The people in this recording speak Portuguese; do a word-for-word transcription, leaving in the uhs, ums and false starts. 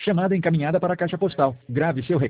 Chamada encaminhada para a caixa postal. Grave seu recado.